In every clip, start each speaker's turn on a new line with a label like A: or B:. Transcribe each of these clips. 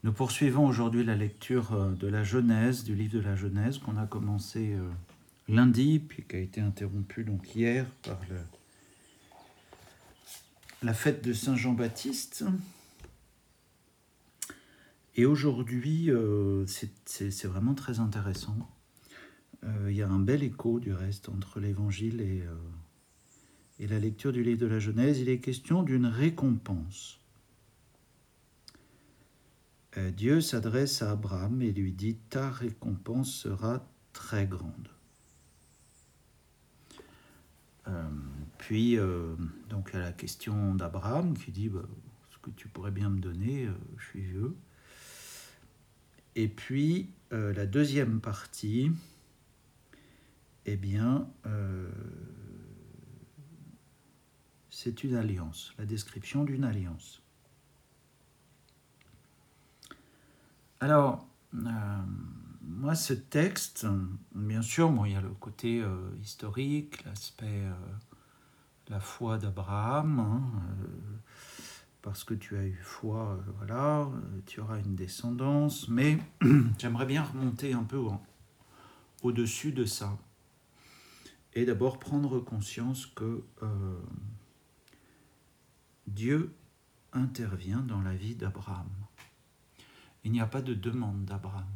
A: Nous poursuivons aujourd'hui la lecture de la Genèse, du livre de la Genèse, qu'on a commencé lundi, puis qui a été interrompu donc hier par la fête de Saint Jean-Baptiste. Et aujourd'hui, c'est vraiment très intéressant. Il y a un bel écho du reste entre l'Évangile et la lecture du livre de la Genèse. Il est question d'une récompense. Dieu s'adresse à Abraham et lui dit « Ta récompense sera très grande ». Puis, donc, il y a la question d'Abraham qui dit « Ce que tu pourrais bien me donner, je suis vieux ». Et puis, la deuxième partie, eh bien, c'est une alliance, la description d'une alliance. Alors, moi, ce texte, bien sûr, il y a le côté historique, l'aspect, la foi d'Abraham, parce que tu as eu foi, voilà, tu auras une descendance, mais j'aimerais bien remonter un peu au-dessus de ça, et d'abord prendre conscience que Dieu intervient dans la vie d'Abraham. Il n'y a pas de demande d'Abraham.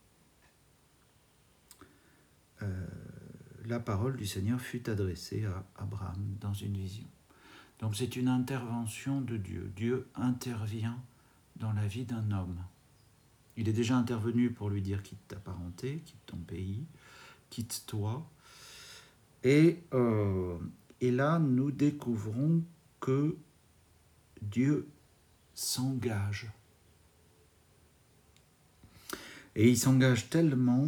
A: La parole du Seigneur fut adressée à Abraham dans une vision. Donc c'est une intervention de Dieu. Dieu intervient dans la vie d'un homme. Il est déjà intervenu pour lui dire quitte ta parenté, quitte ton pays, quitte-toi. Et là, nous découvrons que Dieu s'engage. Et il s'engage tellement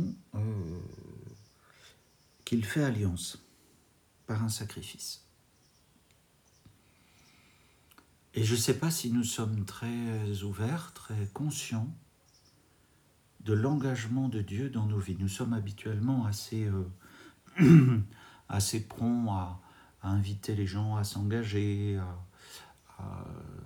A: qu'il fait alliance par un sacrifice. Et je ne sais pas si nous sommes très ouverts, très conscients de l'engagement de Dieu dans nos vies. Nous sommes habituellement assez prompts à inviter les gens à s'engager, à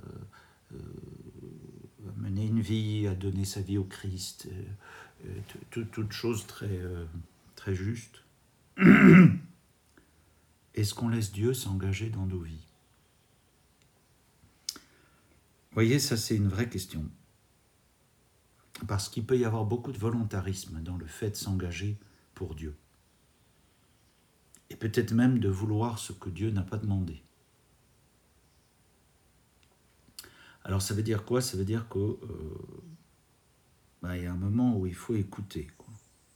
A: mener une vie, à donner sa vie au Christ, toute chose très juste. Est-ce qu'on laisse Dieu s'engager dans nos vies ? Vous voyez, ça c'est une vraie question. Parce qu'il peut y avoir beaucoup de volontarisme dans le fait de s'engager pour Dieu. Et peut-être même de vouloir ce que Dieu n'a pas demandé. Alors ça veut dire quoi ? Ça veut dire que y a un moment où il faut écouter, quoi.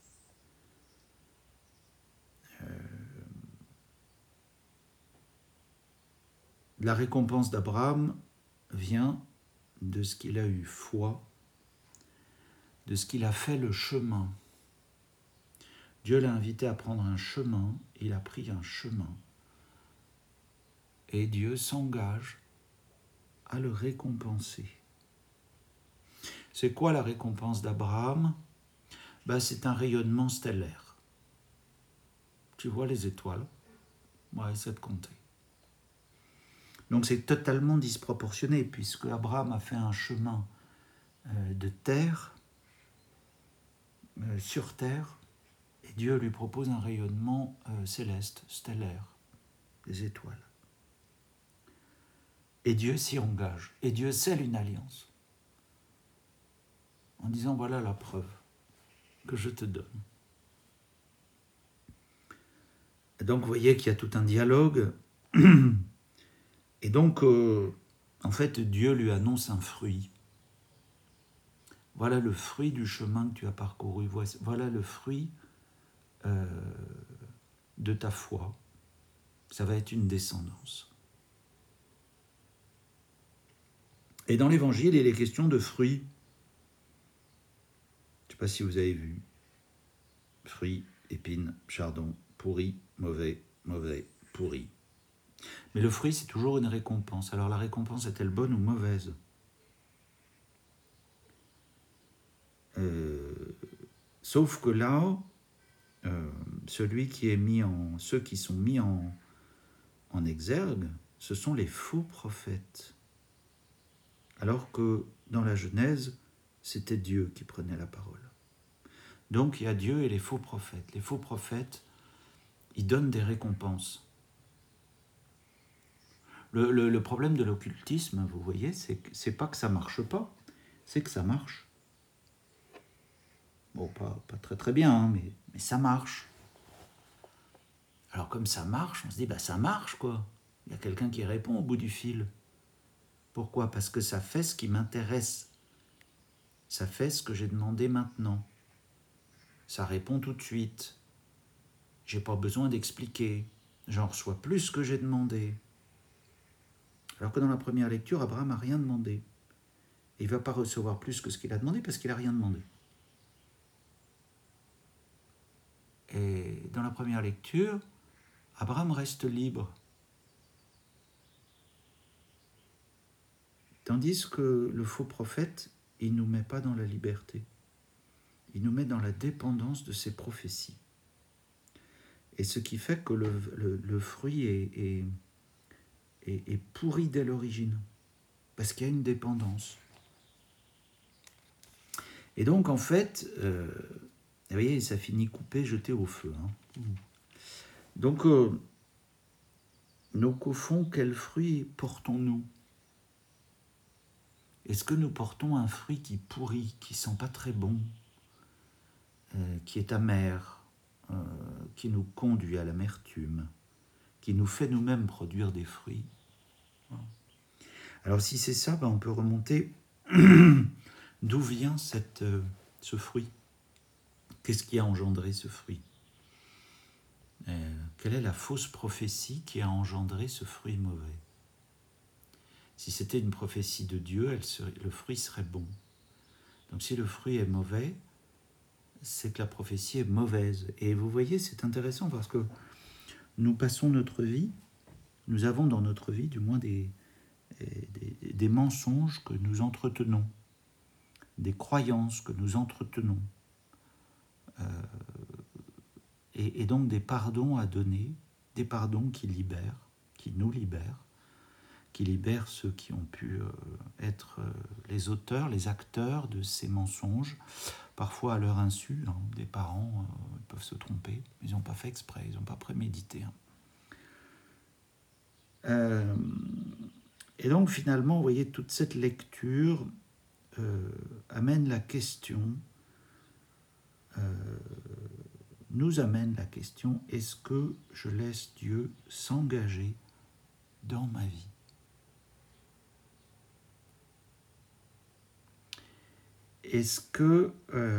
A: La récompense d'Abraham vient de ce qu'il a eu foi, de ce qu'il a fait le chemin. Dieu l'a invité à prendre un chemin, il a pris un chemin. Et Dieu s'engage à le récompenser. C'est quoi la récompense d'Abraham ? C'est un rayonnement stellaire. Tu vois les étoiles ? Essaie de compter. Donc c'est totalement disproportionné, puisque Abraham a fait un chemin de terre, sur terre, et Dieu lui propose un rayonnement céleste, stellaire, des étoiles. Et Dieu s'y engage, et Dieu scelle une alliance, en disant voilà la preuve que je te donne. Donc vous voyez qu'il y a tout un dialogue. Et donc, en fait, Dieu lui annonce un fruit. Voilà le fruit du chemin que tu as parcouru. Voilà le fruit de ta foi. Ça va être une descendance. Et dans l'Évangile, il est question de fruits. Je ne sais pas si vous avez vu. Fruits, épines, chardon, pourri, mauvais, mauvais, pourri. Mais le fruit, c'est toujours une récompense. Alors la récompense est-elle bonne ou mauvaise ? Sauf que là, ceux qui sont mis en exergue, ce sont les faux prophètes. Alors que dans la Genèse, c'était Dieu qui prenait la parole. Donc il y a Dieu et les faux prophètes. Les faux prophètes, ils donnent des récompenses. Le problème de l'occultisme, vous voyez, c'est pas que ça marche pas, c'est que ça marche. Bon, pas très très bien, hein, mais ça marche. Alors comme ça marche, on se dit, ça marche quoi. Il y a quelqu'un qui répond au bout du fil. Pourquoi ? Parce que ça fait ce qui m'intéresse. Ça fait ce que j'ai demandé maintenant. Ça répond tout de suite. J'ai pas besoin d'expliquer. J'en reçois plus que j'ai demandé. Alors que dans la première lecture, Abraham n'a rien demandé. Il ne va pas recevoir plus que ce qu'il a demandé parce qu'il n'a rien demandé. Et dans la première lecture, Abraham reste libre. Tandis que le faux prophète, il ne nous met pas dans la liberté. Il nous met dans la dépendance de ses prophéties. Et ce qui fait que le fruit est pourri dès l'origine. Parce qu'il y a une dépendance. Et donc, en fait, vous voyez, ça finit coupé, jeté au feu. Hein. Donc, au fond, quel fruit portons-nous ? Est-ce que nous portons un fruit qui pourrit, qui sent pas très bon, qui est amer, qui nous conduit à l'amertume, qui nous fait nous-mêmes produire des fruits ? Alors si c'est ça, on peut remonter d'où vient ce fruit. Qu'est-ce qui a engendré ce fruit ? Quelle est la fausse prophétie qui a engendré ce fruit mauvais ? Si c'était une prophétie de Dieu, le fruit serait bon. Donc si le fruit est mauvais, c'est que la prophétie est mauvaise. Et vous voyez, c'est intéressant parce que nous passons notre vie, nous avons dans notre vie du moins des mensonges que nous entretenons, des croyances que nous entretenons, et donc des pardons à donner, des pardons qui libèrent, qui nous libèrent, qui libèrent ceux qui ont pu être les auteurs, les acteurs de ces mensonges, parfois à leur insu. Hein, des parents ils peuvent se tromper, ils n'ont pas fait exprès, ils n'ont pas prémédité. Hein. Et donc finalement, vous voyez, toute cette lecture amène la question, nous amène la question, est-ce que je laisse Dieu s'engager dans ma vie ? Est-ce que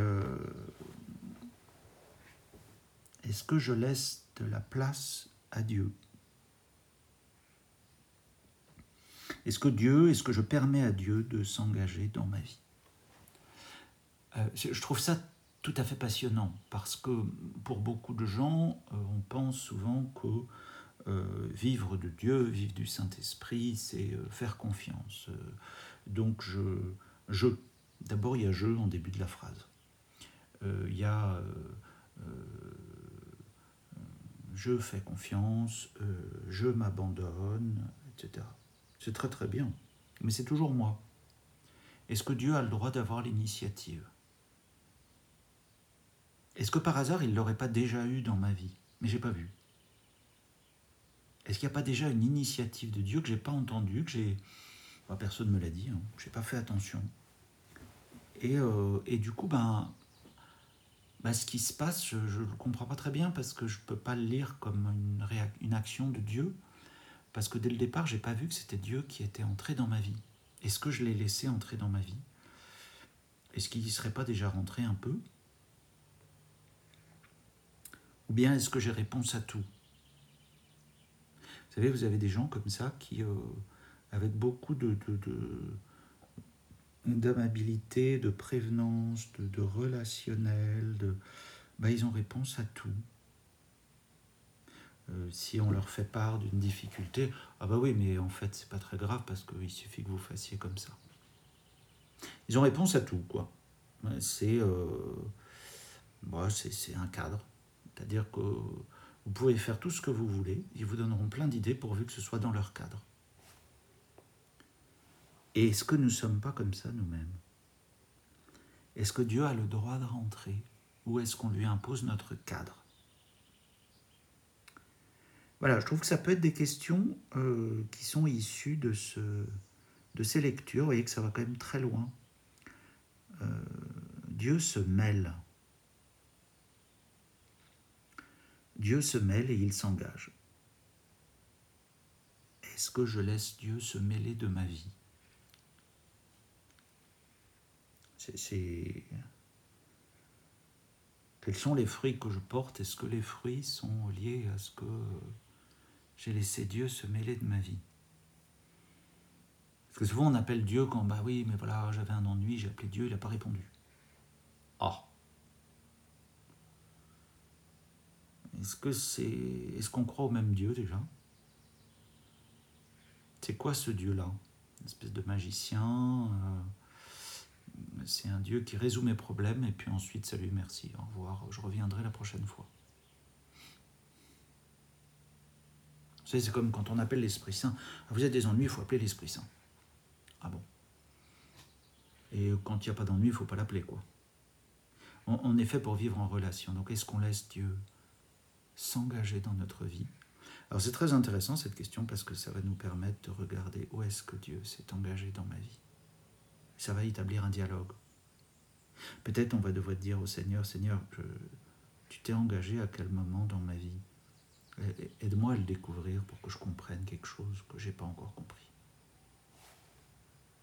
A: je laisse de la place à Dieu ? Est-ce que je permets à Dieu de s'engager dans ma vie ? Je trouve ça tout à fait passionnant, parce que pour beaucoup de gens, on pense souvent que vivre de Dieu, vivre du Saint-Esprit, c'est faire confiance. Donc d'abord il y a « je » en début de la phrase. Il y a je fais confiance, je m'abandonne, etc. C'est très très bien, mais c'est toujours moi. Est-ce que Dieu a le droit d'avoir l'initiative ? Est-ce que par hasard il ne l'aurait pas déjà eu dans ma vie ? Mais je n'ai pas vu. Est-ce qu'il n'y a pas déjà une initiative de Dieu que je n'ai pas entendue, personne ne me l'a dit, hein, je n'ai pas fait attention. Et du coup, ce qui se passe, je ne le comprends pas très bien parce que je ne peux pas le lire comme une action de Dieu, parce que dès le départ, je n'ai pas vu que c'était Dieu qui était entré dans ma vie. Est-ce que je l'ai laissé entrer dans ma vie ? Est-ce qu'il n'y serait pas déjà rentré un peu ? Ou bien est-ce que j'ai réponse à tout ? Vous savez, vous avez des gens comme ça qui, avec beaucoup d'amabilité, de prévenance, de relationnel, ils ont réponse à tout. Si on leur fait part d'une difficulté, oui, mais en fait, c'est pas très grave parce qu'il suffit que vous fassiez comme ça. Ils ont réponse à tout, quoi. C'est un cadre. C'est-à-dire que vous pouvez faire tout ce que vous voulez, ils vous donneront plein d'idées pourvu que ce soit dans leur cadre. Et est-ce que nous ne sommes pas comme ça nous-mêmes ? Est-ce que Dieu a le droit de rentrer ou est-ce qu'on lui impose notre cadre? Voilà, je trouve que ça peut être des questions qui sont issues de ces lectures. Vous voyez que ça va quand même très loin. Dieu se mêle. Dieu se mêle et il s'engage. Est-ce que je laisse Dieu se mêler de ma vie? Quels sont les fruits que je porte? Est-ce que les fruits sont liés à ce que j'ai laissé Dieu se mêler de ma vie? Parce que souvent on appelle Dieu quand, bah oui, mais voilà, j'avais un ennui, j'ai appelé Dieu, il n'a pas répondu. Ah. Est-ce qu'on croit au même Dieu déjà? C'est quoi ce Dieu-là? Une espèce de magicien, c'est un Dieu qui résout mes problèmes et puis ensuite, salut, merci, au revoir, je reviendrai la prochaine fois. Vous savez, c'est comme quand on appelle l'Esprit Saint. Vous avez des ennuis, il faut appeler l'Esprit Saint. Ah bon? Et quand il n'y a pas d'ennui, il ne faut pas l'appeler, quoi. On est fait pour vivre en relation. Donc est-ce qu'on laisse Dieu s'engager dans notre vie? Alors c'est très intéressant cette question parce que ça va nous permettre de regarder où est-ce que Dieu s'est engagé dans ma vie. Ça va établir un dialogue. Peut-être on va devoir dire au Seigneur, Seigneur, tu t'es engagé à quel moment dans ma vie? Aide-moi à le découvrir pour que je comprenne quelque chose que je n'ai pas encore compris.